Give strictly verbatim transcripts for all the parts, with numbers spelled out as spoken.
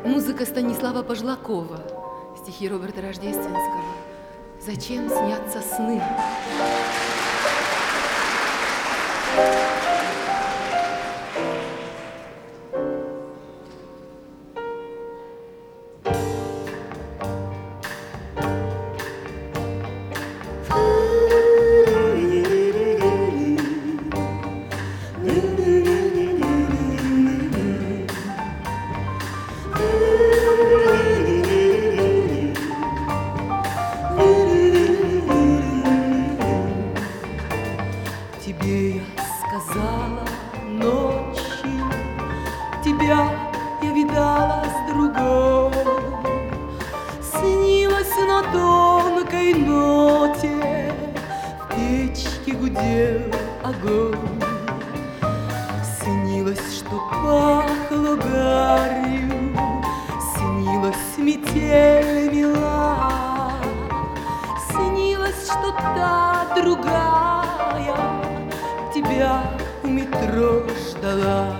Музыка Станислава Пожлакова, стихи Роберта Рождественского. «Зачем снятся сны?» Тебе я сказала ночью, тебя я видала с другой. Снилась на тонкой ноте, в печке гудел огонь. Снилось, что пахло гарью, снилась метель мила. Снилось, что та другая тебя у метро ждала.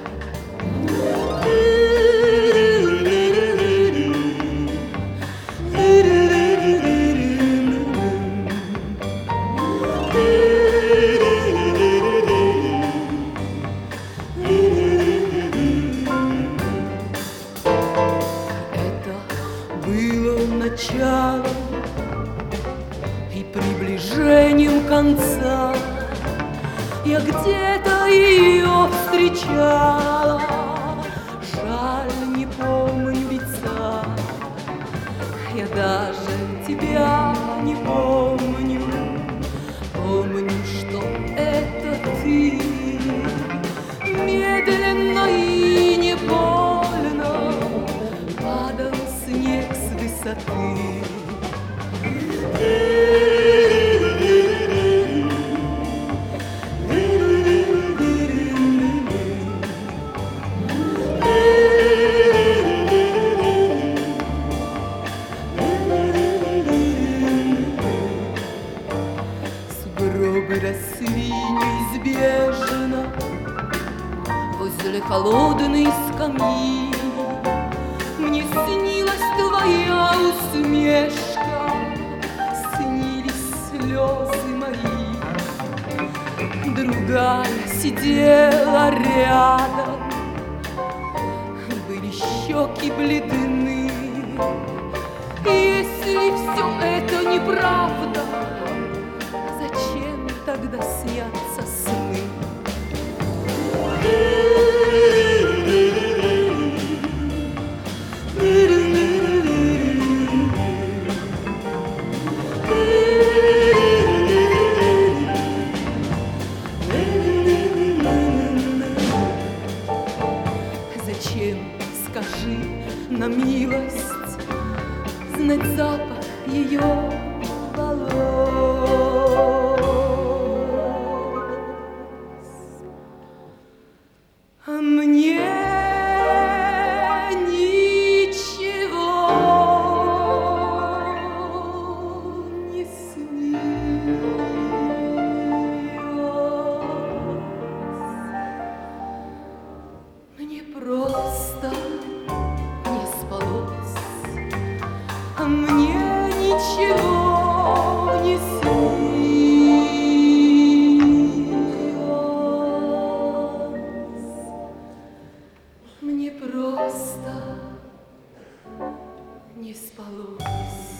Это было началом и приближением конца. Я где-то ее встречала, жаль, не помню лица. Я даже тебя не помню, помню, что это ты. Медленно и не больно падал снег с высоты. Сугробы росли неизбежно возле холодной скамьи. Мне снилась твоя усмешка, снились слезы мои. Другая сидела рядом, были щеки бледны. Если все это неправда, зачем тогда снятся сны? Зачем, скажи на милость, знать запах ее волос? А мне ничего не снилось. Мне просто не спалось, а мне ничего не снилось. Мне просто не спалось.